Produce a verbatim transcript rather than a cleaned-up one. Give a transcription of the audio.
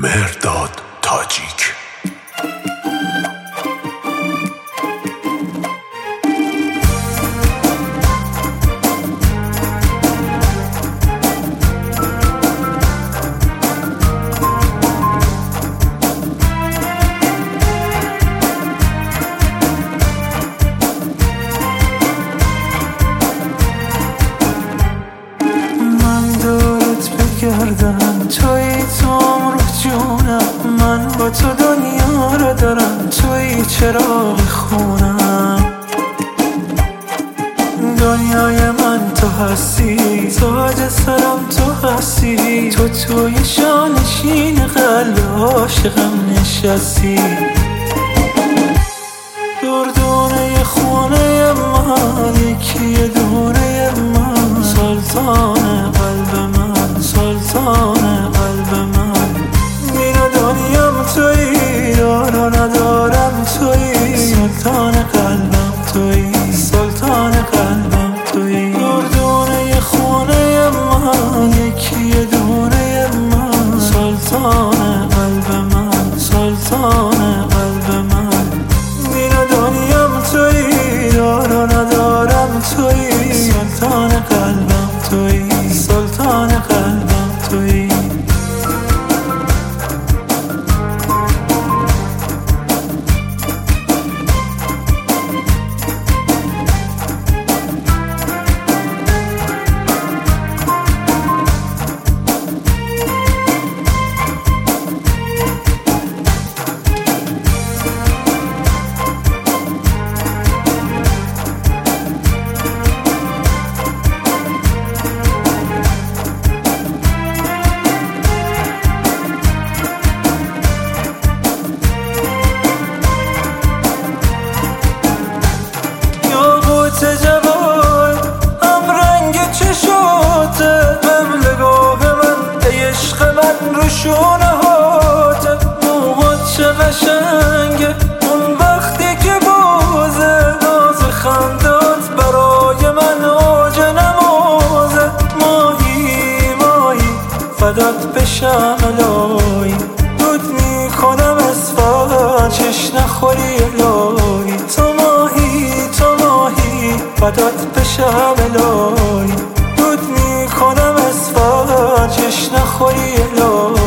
مهرداد تاجیک. گردم توی تو عمر جونم، من با تو دنیا رو دارم، توی چراغ خونم. دنیای من تو هستی، تاج سرم تو هستی، تو توی شانشین قلب عاشقم نشستی. دردونه خونه من، یکی دونه من، سلطان قلب من، سلطان قلب من. این دنیام تویی، دار ندارم تویی، سلطان قلبم تویی، سلطان قلبم تویی. دردونه خونه من، یکی دونه من، سلطان قلب من، سلطان قلب من. این دنیام تویی، دار ندارم تویی، سلطان قلبم تویی، سلطان قلبم تویی. جوان هم رنگ چشاته، مملگاه من ای عشق من رو شونه هاته. موهات چه قشنگه اون وقتی که بازه، ناز خندات برای من اوج نمازه. ماهی ماهی فدات بشم الهی، دود میکنم اسفر چش نخوری الهی. تو ماهی تو ماهی فدات بشم الهی، دود میکنم اسفر چش نخوری الهی.